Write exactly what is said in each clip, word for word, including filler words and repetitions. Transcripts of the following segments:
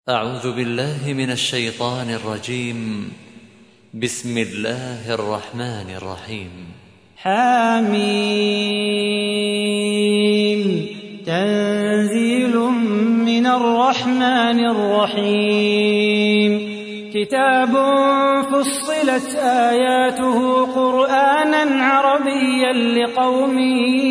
أعوذ بالله من الشيطان الرجيم. بسم الله الرحمن الرحيم. حميم. تنزيل من الرحمن الرحيم. كتاب فصلت آياته قرآنا عربيا لقوم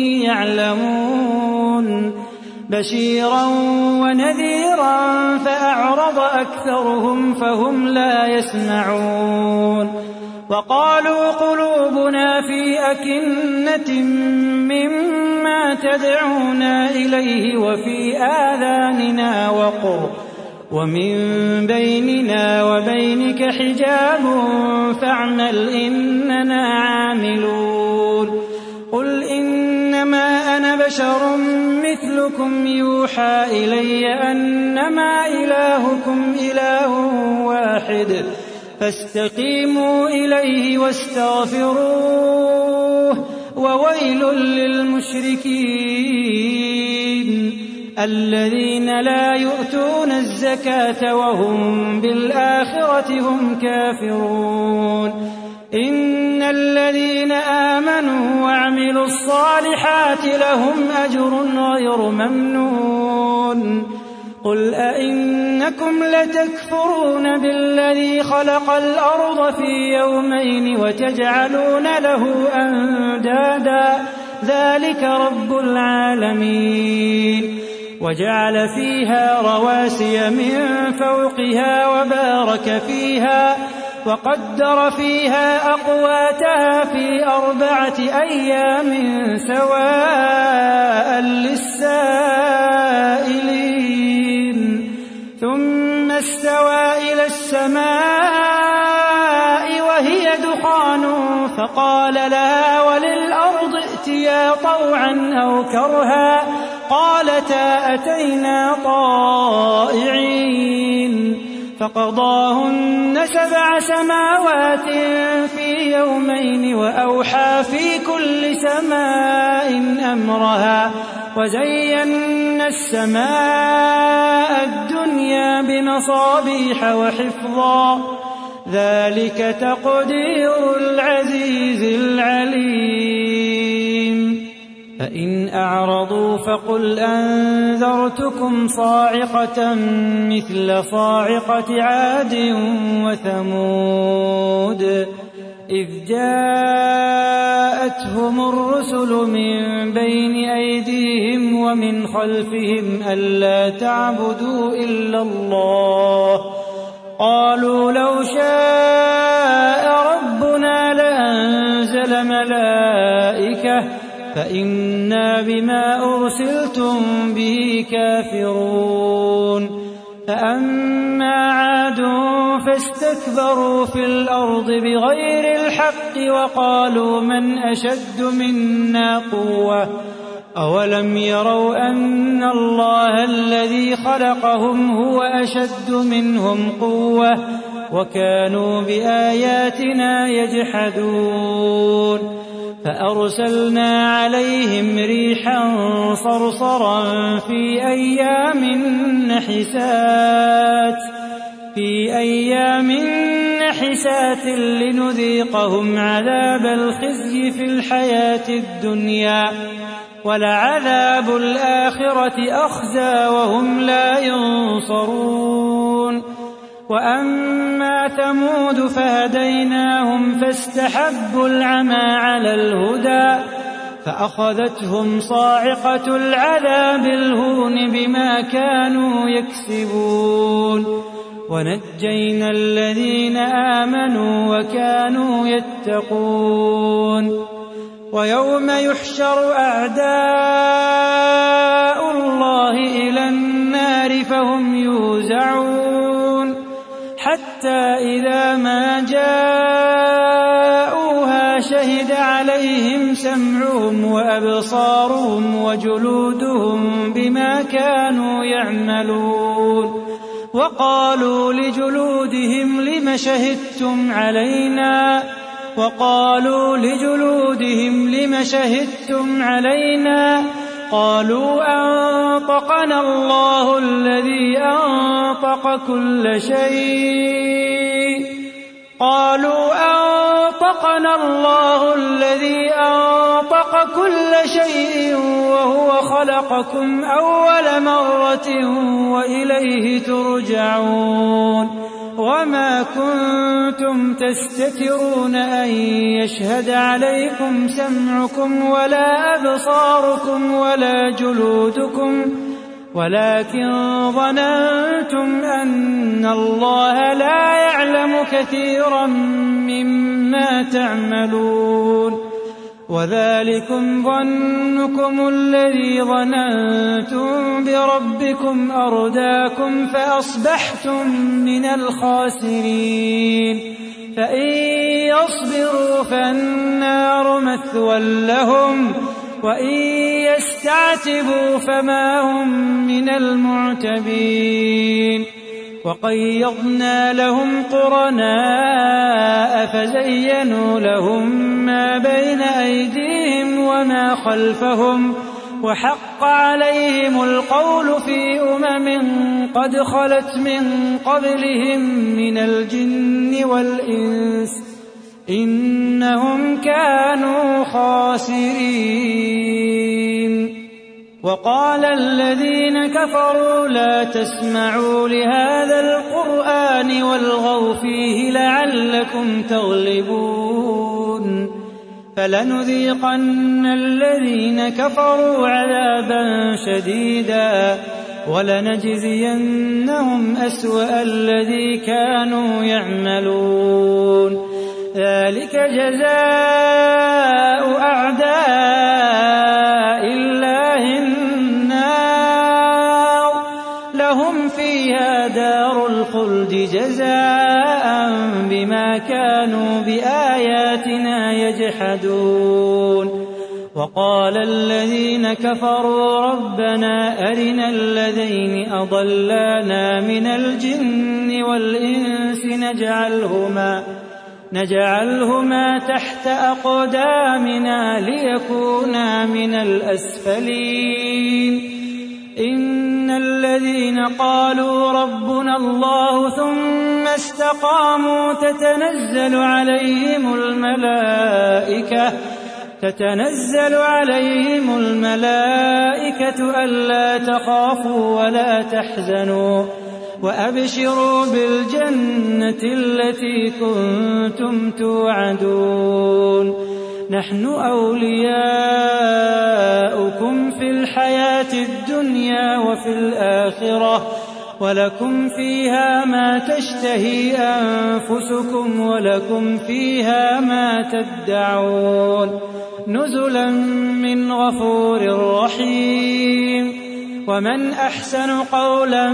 يعلمون بشيرا ونذيرا فأعرض أكثرهم فهم لا يسمعون. وقالوا قلوبنا في أكنة مما تدعونا إليه وفي آذاننا وقر ومن بيننا وبينك حجاب فاعمل إننا عاملون. قل إنما أنا بشر مثلكم يوحى إلي أنما إلهكم إله واحد فاستقيموا إليه واستغفروه وويل للمشركين الذين لا يؤتون الزكاة وهم بالآخرة هم كافرون. إن الذين آمنوا وعملوا الصالحات لهم أجر غير ممنون. قل أئنكم لتكفرون بالذي خلق الأرض في يومين وتجعلون له أندادا ذلك رب العالمين. وجعل فيها رواسي من فوقها وبارك فيها وقدر فيها أقواتها في أربعة أيام سواء للسائلين. ثم استوى إلى السماء وهي دخان فقال لها وللأرض ائتيا طوعا أو كرها قالتا أتينا طائعين. فقضاهن سبع سماوات في يومين وأوحى في كل سماء أمرها وزينا السماء الدنيا بمصابيح وحفظا ذلك تقدير العزيز العليم. فإن أعرضوا فقل أنذرتكم صاعقة مثل صاعقة عاد وثمود إذ جاءتهم الرسل من بين أيديهم ومن خلفهم ألا تعبدوا إلا الله قالوا لو شاء ربنا لأنزل ملائكة فإنا بما أرسلتم به كافرون. فأما عاد فاستكبروا في الأرض بغير الحق وقالوا من أشد منا قوة أولم يروا أن الله الذي خلقهم هو أشد منهم قوة وكانوا بآياتنا يجحدون. فأرسلنا عليهم ريحا صرصرا في أيام نحسات في أيام نحسات لنذيقهم عذاب الخزي في الحياة الدنيا ولعذاب الآخرة أخزى وهم لا ينصرون. وأما ثمود فهديناهم فاستحبوا العمى على الهدى فأخذتهم صاعقة العذاب الهون بما كانوا يكسبون. ونجينا الذين آمنوا وكانوا يتقون. ويوم يحشر أعداء الله إلى النار فهم يوزعون حتى إذا ما جاءوها شهد عليهم سمعهم وأبصارهم وجلودهم بما كانوا يعملون. وقالوا لجلودهم لم شهدتم علينا وقالوا لجلودهم لم شهدتم علينا قالوا أنطقنا الله الذي أنطق كل شيء قالوا أنطقنا الله الذي أنطق كل شيء وهو خلقكم أول مرة وإليه ترجعون وما كنتم تستترون أن يشهد عليكم سمعكم ولا أبصاركم ولا جلودكم ولكن ظننتم أن الله لا يعلم كثيرا مما تعملون وذلكم ظنكم الذي ظننتم بربكم أرداكم فأصبحتم من الخاسرين فإن يصبروا فالنار مثوى لهم وإن يستعتبوا فما هم من المعتبين وقيضنا لهم قرناء فزينوا لهم ما بين أيديهم وما خلفهم وحق عليهم القول في أمم قد خلت من قبلهم من الجن والإنس إنهم كانوا خاسرين وقال الذين كفروا لا تسمعوا لهذا القرآن والغوا فيه لعلكم تغلبون فلنذيقن الذين كفروا عذابا شديدا ولنجزينهم أسوأ الذي كانوا يعملون ذلك جزاء أعداء الله النار لهم فيها دار الخلد جزاء بما كانوا بآياتنا يجحدون وقال الذين كفروا ربنا أرنا الذين أضلانا من الجن والإنس نجعلهما نجعلهما تحت أقدامنا ليكونا من الأسفلين إن الذين قالوا ربنا الله ثم استقاموا تتنزل عليهم الملائكة تتنزل عليهم الملائكة ألا تخافوا ولا تحزنوا وأبشروا بالجنة التي كنتم توعدون نحن أولياؤكم في الحياة الدنيا وفي الآخرة ولكم فيها ما تشتهي أنفسكم ولكم فيها ما تدعون نزلا من غفور رحيم ومن أحسن قولا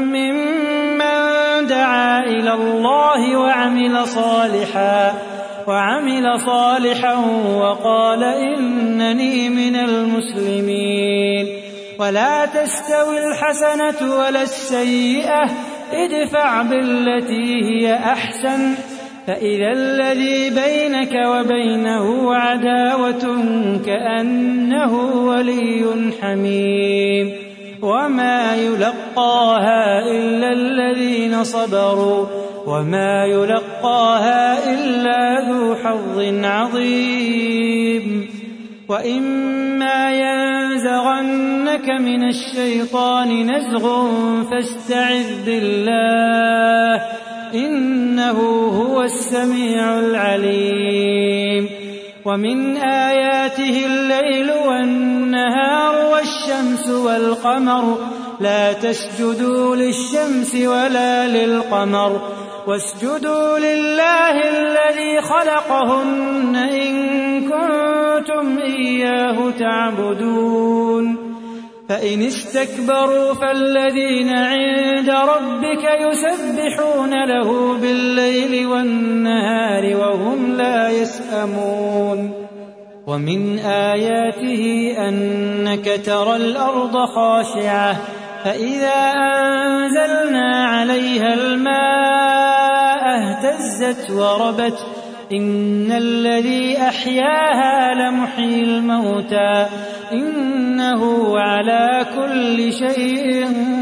ممن دعا إلى الله وعمل صالحا وعمل صالحا وقال إنني من المسلمين ولا تستوي الحسنة ولا السيئة ادفع بالتي هي أحسن فإذا الذي بينك وبينه عداوة كأنه ولي حميم وما يلقاها إلا الذين صبروا وما يلقاها إلا ذو حظ عظيم وإما ينزغنك من الشيطان نزغ فاستعذ بالله إنه هو السميع العليم ومن آياته الليل والنهار والشمس والقمر لا تسجدوا للشمس ولا للقمر واسجدوا لله الذي خلقهن إن كنتم إياه تعبدون فإن استكبروا فالذين عند ربك يسبحون له بالليل والنهار وهم لا يسأمون ومن آياته أنك ترى الأرض خاشعة فإذا أنزلنا عليها الماء اهتزت وربت إن الذي أحياها لمحيي الموتى إنه على كل شيء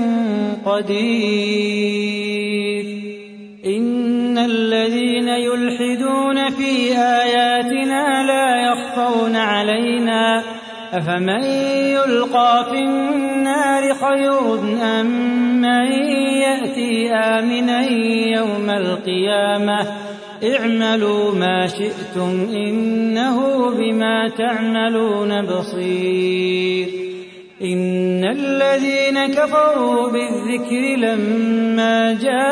قدير إن الذين يلحدون في آياتنا لا يخفون علينا أفمن يلقى في النار خير أم من يأتي آمنا يوم القيامة اعملوا ما شئتم إنه بما تعملون بصير إن الذين كفروا بالذكر لما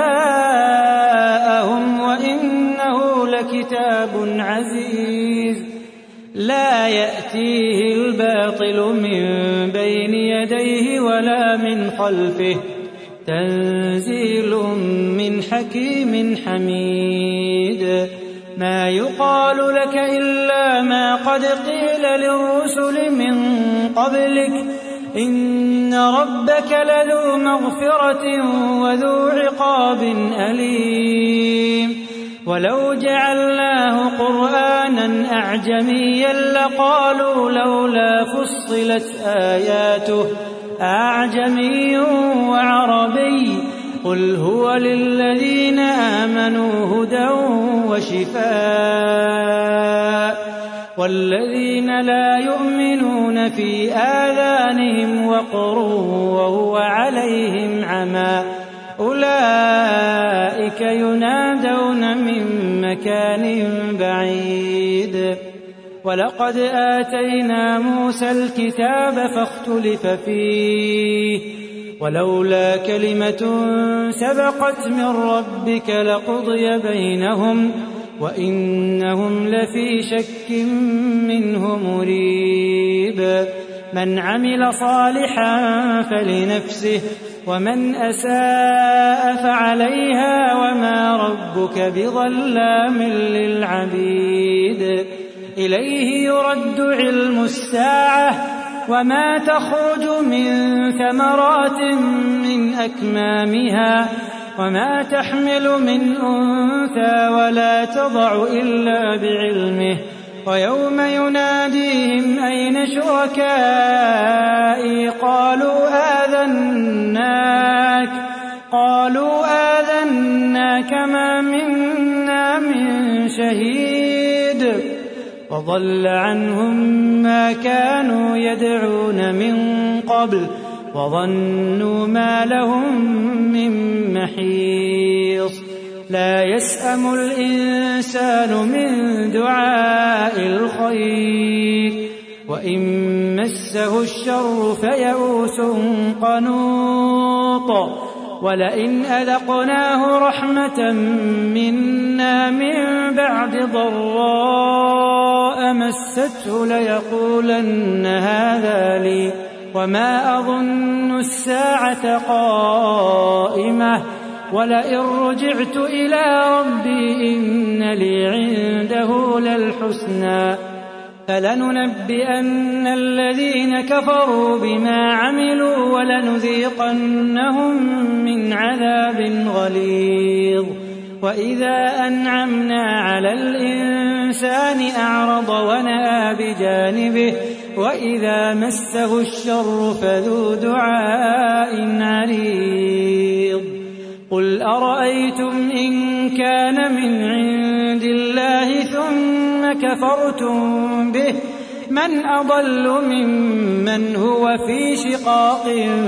جاءهم وإنه لكتاب عزيز لا يأتيه الباطل من بين يديه ولا من خلفه تنزيل من حكيم حميد ما يقال لك إلا ما قد قيل للرسل من قبلك إن ربك لذو مغفرة وذو عقاب أليم ولو جعلناه قرآنا أعجميا لقالوا لولا فصلت آياته أعجمي وعربي قل هو للذين آمنوا هدى وشفاء والذين لا يؤمنون في آذانهم وقر وهو عليهم عمى أولئك ينادون من مكان بعيد ولقد آتينا موسى الكتاب فاختلف فيه ولولا كلمة سبقت من ربك لقضي بينهم وإنهم لفي شك منه مريب من عمل صالحا فلنفسه ومن أساء فعليها وما ربك بظلام للعبيد إليه يرد علم الساعة وما تخرج من ثمرات من أكمامها وما تحمل من أنثى ولا تضع إلا بعلمه ويوم يناديهم أين شركائي قالوا آذناك قالوا آذناك ما منا من شهيد وضل عنهم ما كانوا يدعون من قبل وظنوا ما لهم من محيص لا يسأم الإنسان من دعاء الخير وإن مسه الشر فيئوس قنوط ولئن أذقناه رحمة منا من بعد ضراء مسته ليقولن هذا لي وما أظن الساعة قائمة ولئن رجعت إلى ربي إن لي عنده للحسنى فلننبئن الذين كفروا بما عملوا ولنذيقنهم من عذاب غليظ وإذا أنعمنا على الإنسان أعرض ونأى بجانبه وإذا مسه الشر فذو دعاء عريض قل أرأيتم إن كان من عند الله ثم كفرتم به من أضل ممن هو في شقاق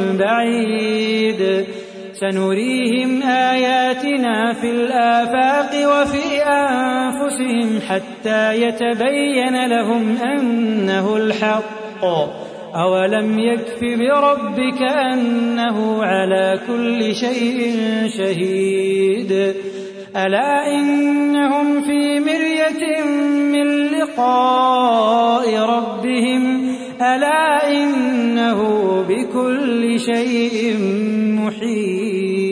بعيد سنريهم آياتنا في الآفاق وفي أنفسهم حتى يتبين لهم أنه الحق أولم يكف بربك أنه على كل شيء شهيد ألا إنهم في مرية من لقاء ربهم ألا إنه بكل شيء محيط